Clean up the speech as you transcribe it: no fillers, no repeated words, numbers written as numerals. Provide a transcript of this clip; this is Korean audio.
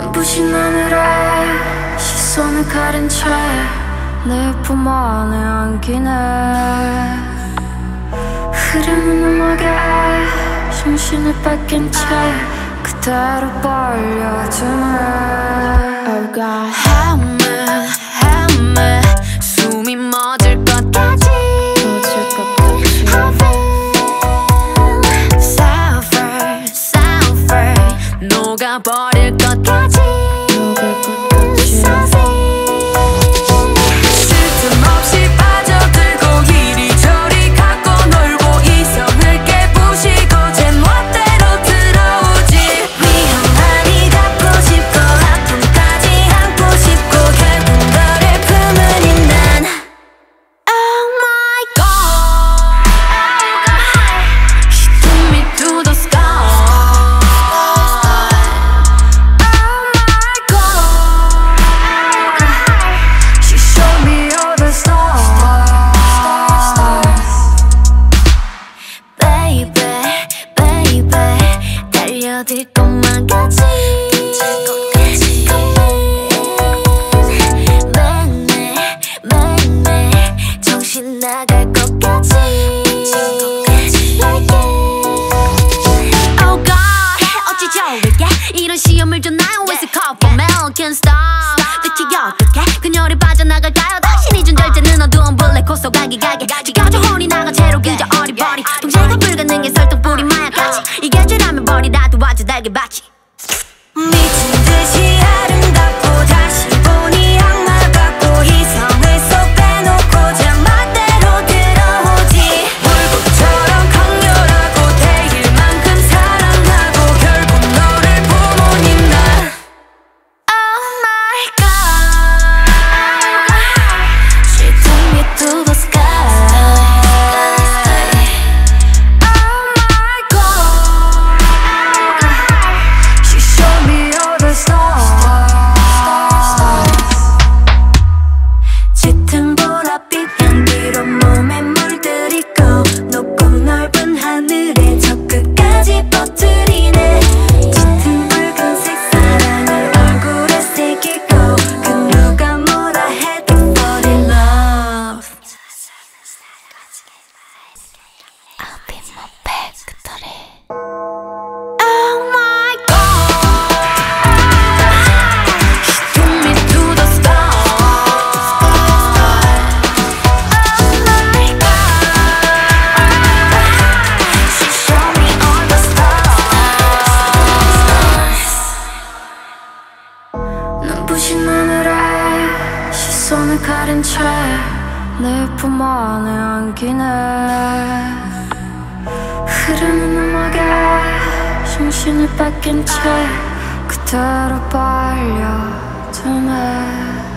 눈부신 하늘에 시선을 가린 채 내 품 안에 안기네. 흐르는 음악에 정신을 뺏긴 채 그대로 빨려드네. Oh God, help me 숨이 멎을 것 같지. I feel suffer 녹아버릴 것 같지. 쓸틈없이 빠져들고 이리저리 갖고 놀고 이성을 깨부시고 제 멋대로 들어오지. 위험하니 닿고 싶고 아픔까지 안고 싶고 결국 너를 품으니 난 Oh my God, She took me to the sky. 달려들 것만 같이 매일매일 정신 나갈 것 같이 Oh God 어찌 저에게 이런 시험을 줬나요. It's a call for mail can't stop. 대체 어떻게 그녀를 빠져나갈까요. 당신이 준 절제는 어두운 블랙홀 속 가게 지겨져 혼이 나가 채로 그저 어리버리 통제가 불가능해 설득뿌리 마약같이 이게 죄라면 버리라도 와줘 달걀밭이. 미친 듯이 아름답고 다시 보니 악마 같고 이성을 쏙 빼놓고 제 멋대로 들어오지. 불꽃처럼 강렬하고 대일 만큼 사랑하고 결국 너를 부모님 난 Oh my God, She took me to the sky. 눈부신 하늘에 시선을 가린 채 내 품 안에 안기네. 흐르는 음악에 정신을 뺏긴 채 그대로 빨려드네.